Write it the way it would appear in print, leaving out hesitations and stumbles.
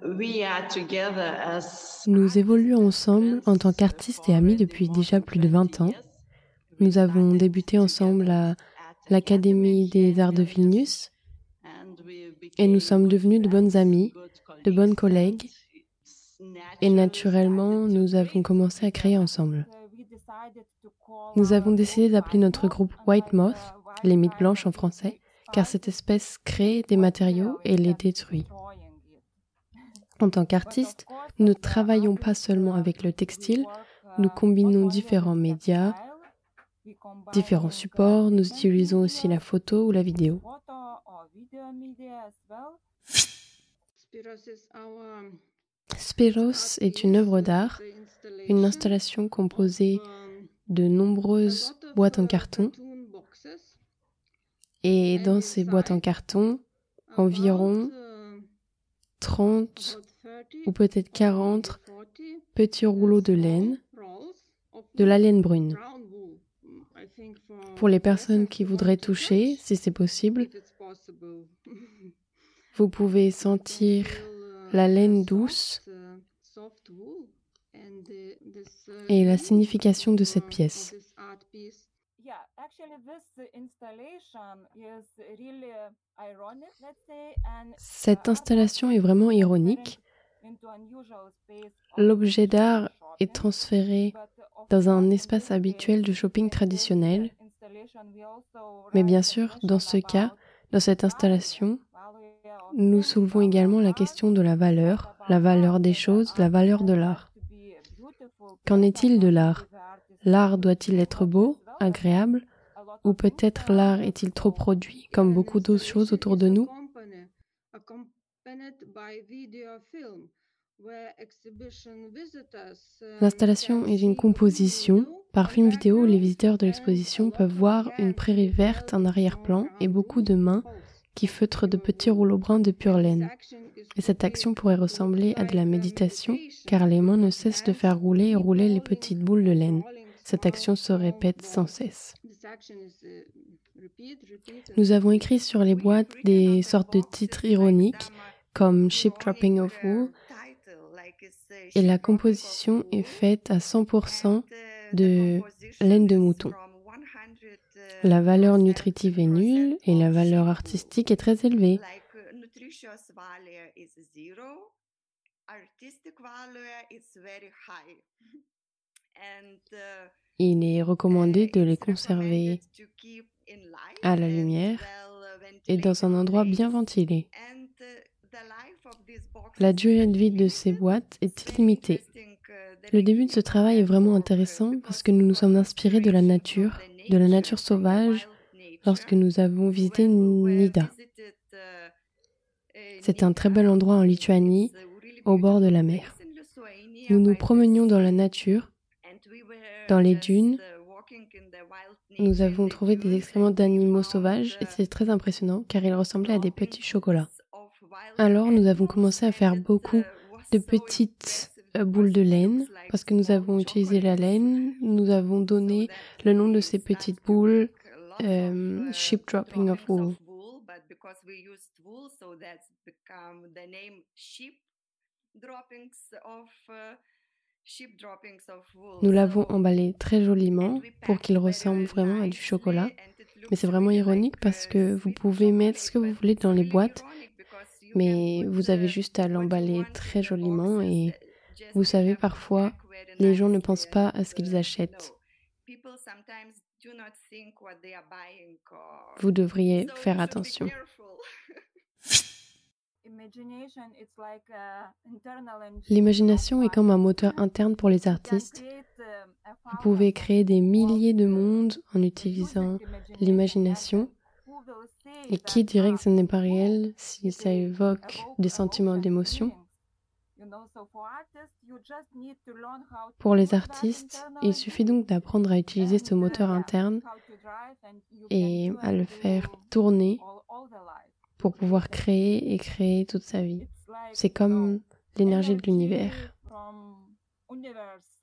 Nous évoluons ensemble en tant qu'artistes et amis depuis déjà plus de 20 ans. Nous avons débuté ensemble à l'Académie des Arts de Vilnius et nous sommes devenus de bonnes amies, de bonnes collègues et naturellement, nous avons commencé à créer ensemble. Nous avons décidé d'appeler notre groupe White Moth, les mythes blanches en français, car cette espèce crée des matériaux et les détruit. En tant qu'artistes, nous ne travaillons pas seulement avec le textile, nous combinons différents médias, différents supports, nous utilisons aussi la photo ou la vidéo. Spiros est une œuvre d'art, une installation composée de nombreuses boîtes en carton. Et dans ces boîtes en carton, environ 30 ou peut-être 40 petits rouleaux de laine, de la laine brune. Pour les personnes qui voudraient toucher, si c'est possible, vous pouvez sentir la laine douce et la signification de cette pièce. Cette installation est vraiment ironique. L'objet d'art est transféré dans un espace habituel de shopping traditionnel. Mais bien sûr, dans ce cas, dans cette installation, nous soulevons également la question de la valeur des choses, la valeur de l'art. Qu'en est-il de l'art? L'art doit-il être beau, agréable, ou peut-être l'art est-il trop produit, comme beaucoup d'autres choses autour de nous? L'installation est une composition. Par film vidéo, les visiteurs de l'exposition peuvent voir une prairie verte en arrière-plan et beaucoup de mains qui feutrent de petits rouleaux bruns de pure laine. Et cette action pourrait ressembler à de la méditation, car les mains ne cessent de faire rouler et rouler les petites boules de laine. Cette action se répète sans cesse. Nous avons écrit sur les boîtes des sortes de titres ironiques, comme Ship Dropping of Wool, et la composition est faite à 100% de laine de mouton. La valeur nutritive est nulle et la valeur artistique est très élevée. Il est recommandé de les conserver à la lumière et dans un endroit bien ventilé. La durée de vie de ces boîtes est illimitée. Le début de ce travail est vraiment intéressant parce que nous nous sommes inspirés de la nature sauvage, lorsque nous avons visité Nida. C'est un très bel endroit en Lituanie, au bord de la mer. Nous nous promenions dans la nature, dans les dunes. Nous avons trouvé des excréments d'animaux sauvages et c'est très impressionnant car ils ressemblaient à des petits chocolats. Alors nous avons commencé à faire beaucoup de petites boules de laine parce que nous avons utilisé la laine. Nous avons donné le nom de ces petites boules Ship Dropping of Wool. Nous l'avons emballé très joliment pour qu'il ressemble vraiment à du chocolat. Mais c'est vraiment ironique parce que vous pouvez mettre ce que vous voulez dans les boîtes, mais vous avez juste à l'emballer très joliment et vous savez, parfois, les gens ne pensent pas à ce qu'ils achètent. Vous devriez faire attention. L'imagination est comme un moteur interne pour les artistes. Vous pouvez créer des milliers de mondes en utilisant l'imagination. Et qui dirait que ce n'est pas réel si ça évoque des sentiments d'émotion? Pour les artistes, il suffit donc d'apprendre à utiliser ce moteur interne et à le faire tourner pour pouvoir créer et créer toute sa vie. C'est comme l'énergie de l'univers.